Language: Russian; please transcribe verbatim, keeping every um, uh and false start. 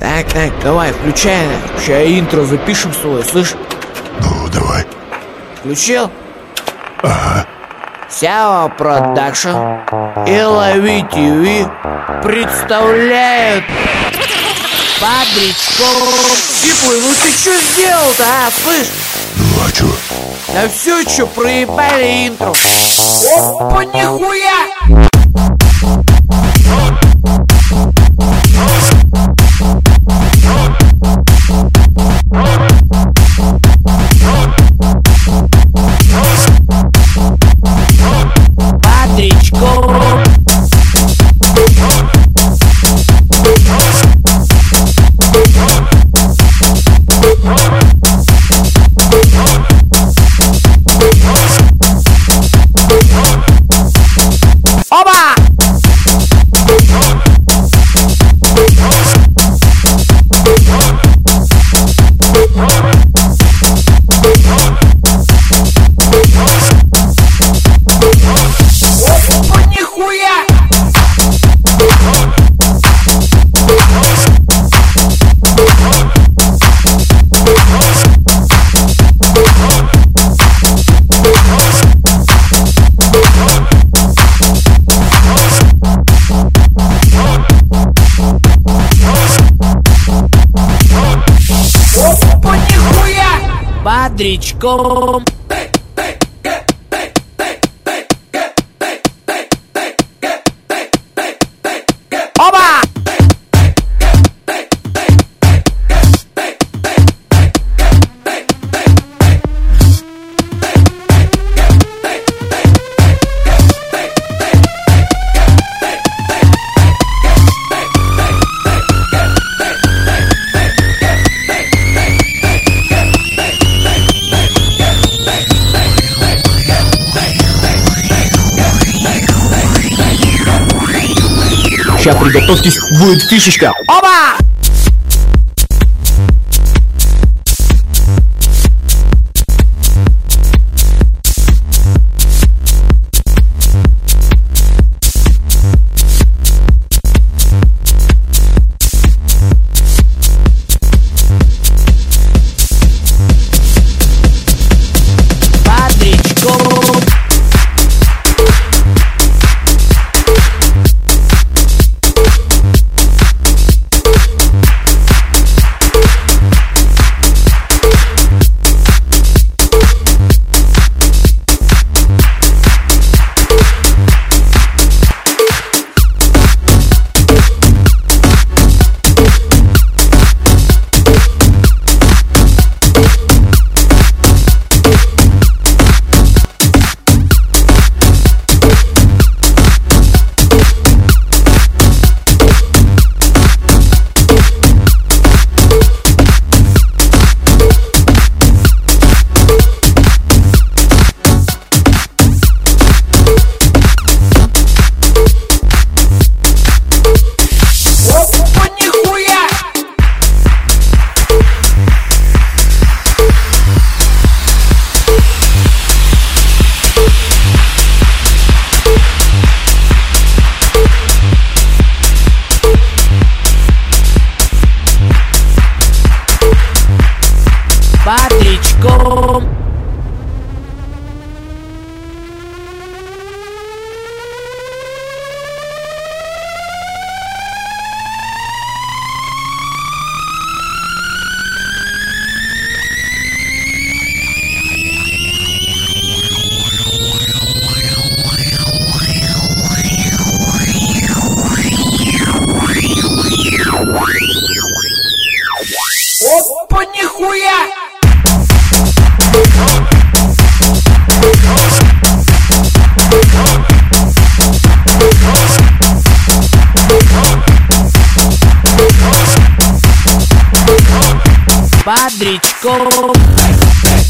Так, так, давай, включай. Сейчас интро запишем свое, слышь? Ну, давай. Включил? Ага. Сяо Продакшн и Лови ТВ представляют Бодрячком. Типа, ну ты что сделал-то, а, слышь? Ну, а чё? Да все, что проебали интро. Опа, нихуя! Бодрячком. Оба! Опа, нихуя! Опа, нихуя! Бодрячком. Оба! Сейчас приготовьтесь, будет фишечка. Оба! Бодрячком. Опа, нихуя! Бодрячком. Опа, нихуя! Бодрячком.